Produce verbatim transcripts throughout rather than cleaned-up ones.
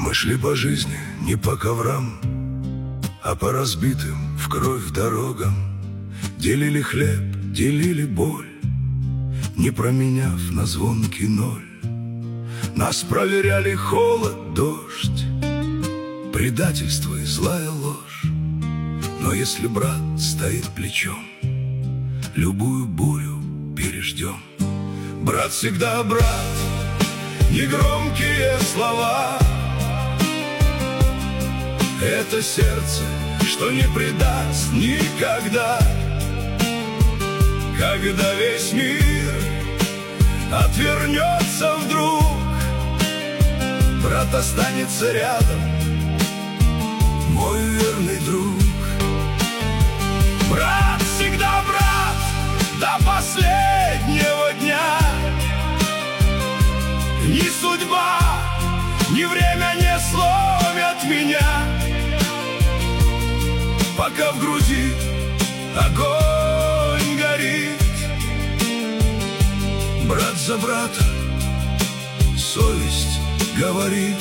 Мы шли по жизни не по коврам, а по разбитым в кровь дорогам. Делили хлеб, делили боль, не променяв на звонкий ноль. Нас проверяли холод, дождь, предательство и злая ложь. Но если брат стоит плечом, любую бурю переждем. Брат всегда брат, негромкие слова. Это сердце, что не предаст никогда. Когда весь мир отвернется вдруг, брат останется рядом, мой верный друг. Брат всегда брат до последнего дня. Ни судьба, ни время не сломят меня, пока в груди огонь горит. Брат за брата совесть говорит.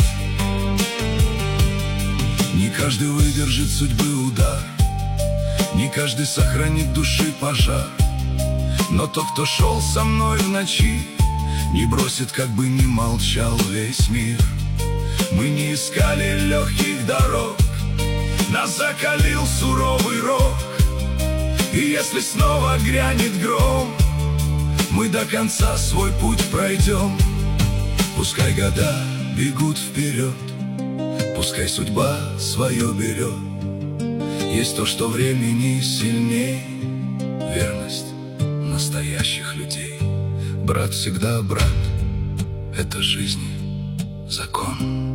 Не каждый выдержит судьбы удар, не каждый сохранит души пожар. Но тот, кто шел со мной в ночи, не бросит, как бы ни молчал весь мир. Мы не искали легких дорог, нас закалил суровый рок. И если снова грянет гром, мы до конца свой путь пройдем. Пускай года бегут вперед, пускай судьба свое берет. Есть то, что времени сильней, верность настоящих людей. Брат всегда брат, это жизни закон.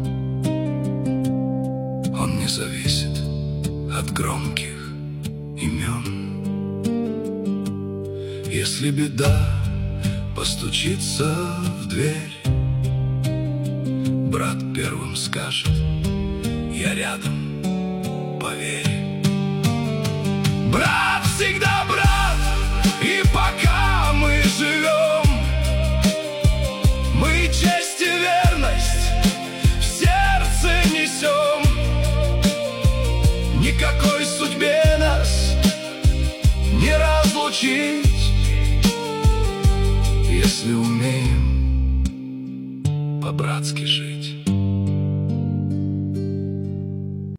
Он не зависит от громких имен. Если беда постучится в дверь, брат первым скажет: я рядом, поверь. Брат всегда брат, и пока мы живем, мы честь и верность в сердце несем. Никакой судьбе нас не разлучить.